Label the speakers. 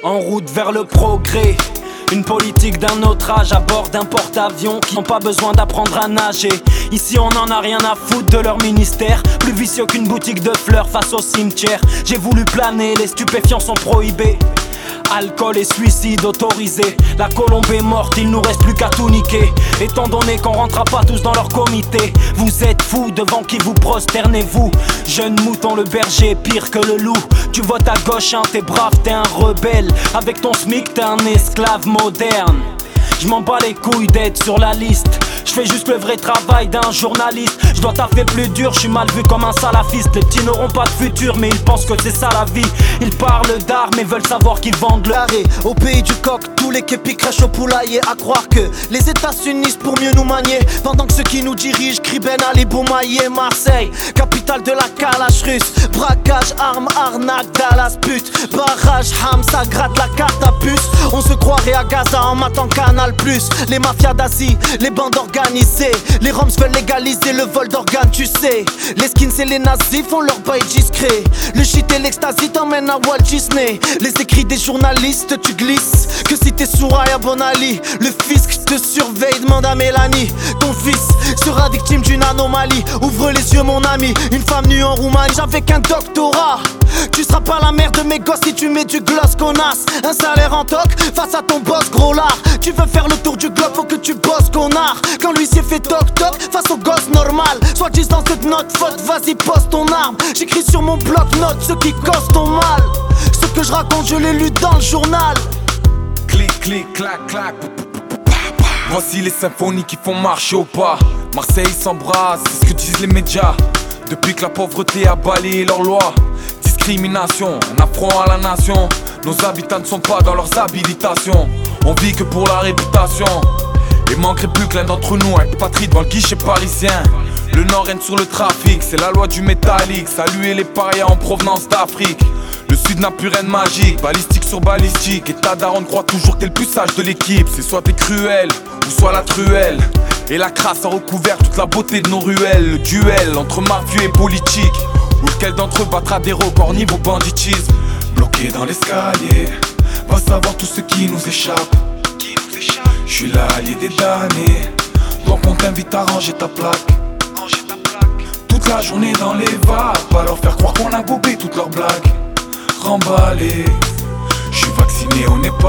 Speaker 1: En route vers le progrès, une politique d'un autre âge à bord d'un porte-avions qui n'ont pas besoin d'apprendre à nager. Ici on en a rien à foutre de leur ministère, plus vicieux qu'une boutique de fleurs face au cimetière. J'ai voulu planer, les stupéfiants sont prohibés. Alcool et suicide autorisé. La colombe est morte, il nous reste plus qu'à tout niquer. Étant donné qu'on rentrera pas tous dans leur comité. Vous êtes fous, devant qui vous prosternez-vous? Jeune mouton, le berger est pire que le loup. Tu votes à gauche, hein, t'es brave, t'es un rebelle. Avec ton SMIC, t'es un esclave moderne. Je m'en bats les couilles d'être sur la liste. Je fais juste le vrai travail d'un journaliste. Je dois taffer plus dur, je suis mal vu comme un salafiste. Les petits n'auront pas de futur mais ils pensent que c'est ça la vie. Ils parlent d'art mais veulent savoir qu'ils vendent le
Speaker 2: arrêt. Au pays du coq, tous les képis crachent au poulailler. À croire que les États s'unissent pour mieux nous manier, pendant que ceux qui nous dirigent crient Ben Ali Boumaïe. Marseille, capitale de la calache russe. Braquage, armes, arnaque, Dallas pute. Barrage, Hamza gratte la carte à puce. On se croirait à Gaza en matant Canal+. Les mafias d'Asie, les bandes organisées. Les Roms veulent légaliser le vol d'organes, tu sais. Les skins et les nazis font leur bail discret. Le shit et l'extasie t'emmènent à Walt Disney. Les écrits des journalistes, tu glisses. Que si t'es Souraya Bonali, le fisc te surveille, demande à Mélanie. Ton fils sera victime d'une anomalie. Ouvre les yeux mon ami, une femme nue en Roumanie. J'avais qu'un doctorat. Tu seras pas la mère de mes gosses si tu mets du gloss connasse. Un salaire en toc face à ton boss gros lard. Tu veux faire le tour du globe, faut que tu bosses connard. Quand l'huissier fait toc toc face au gosse normal. Soit disant c'est de notre faute, vas-y pose ton arme. J'écris sur mon bloc-notes ce qui cause ton mal. Ce que je raconte je l'ai lu dans le journal.
Speaker 3: Clic clic clac clac. Voici les symphonies qui font marcher au pas. Marseille s'embrasse, c'est ce que disent les médias. Depuis que la pauvreté a balayé leurs lois. Discrimination, un affront à la nation. Nos habitants ne sont pas dans leurs habilitations. On vit que pour la réputation. Il manquerait plus que l'un d'entre nous avec patrie devant le guichet parisien. Le nord règne sur le trafic, c'est la loi du métallique. Saluer les parias en provenance d'Afrique. Le sud n'a plus rien de magique, balistique sur balistique. Et ta daronne croit toujours que t'es le plus sage de l'équipe. C'est soit t'es cruel, ou soit la truelle. Et la crasse a recouvert toute la beauté de nos ruelles. Le duel entre mafieux et politique, ou lequel d'entre eux battra des records niveau banditisme. Bloqué dans l'escalier, va savoir tout ce qui nous échappe. Je suis l'allié des damnés, donc on t'invite à ranger ta plaque. Toute la journée dans les vapes, à leur faire croire qu'on a gobé toutes leurs blagues. Remballé, je suis vacciné, on n'est pas